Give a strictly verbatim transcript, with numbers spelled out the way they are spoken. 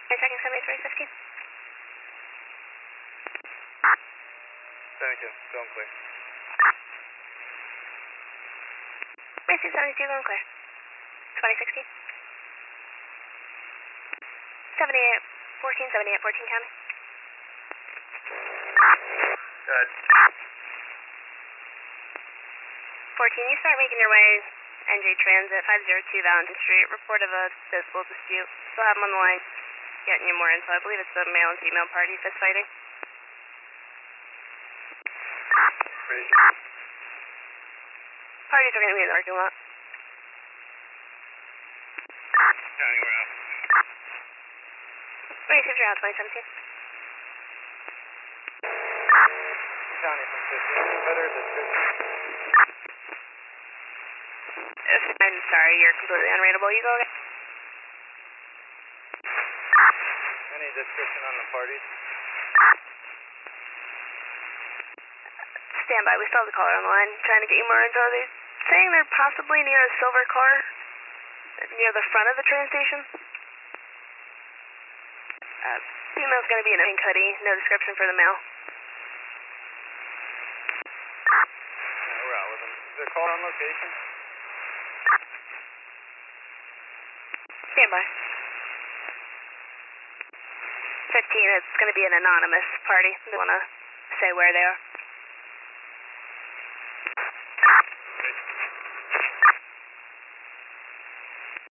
Are you checking seventy-three fifty? seventy-two, going clear. Macy seventy-two, going clear. twenty sixty. seventy-eight, fourteen, seventy-eight, fourteen county. Good. fourteen, you start making your way N J Transit, five oh two Valentin Street. Report of a physical dispute. Still have them on the line. Getting you more info. I believe it's a male and female party fist fighting. Ready. Parties are going to be in the parking lot. County, we're out. Where you you're out, twenty seventeen? County from fifteen, better description. I'm sorry, you're completely unreadable. You go again. Any description on the parties? Stand by. We still have the caller on the line. Trying to get you more info. They're saying they're possibly near a silver car near the front of the train station. Uh, female's going to be in a pink hoodie. No description for the male. Yeah, we're out with them. Is there a call on location? Stand by. fifteen, it's going to be an anonymous party. They want to say where they are.